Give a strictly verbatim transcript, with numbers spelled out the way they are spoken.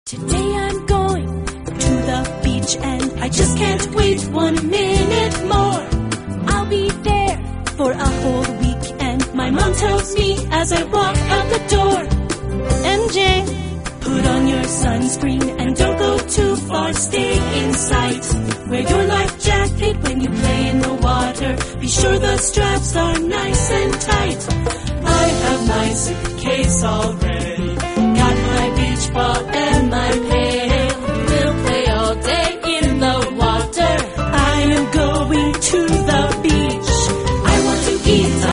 Today I'm going to the beach and I just can't wait one minute more. I'll be there for a whole week and my mom tells me as I walk out the door, M J, put on your sunscreen and don't go too far, stay in sight. Wear your life jacket when you play in the water, be sure the straps are nice and tight. I have my suitcase all ready.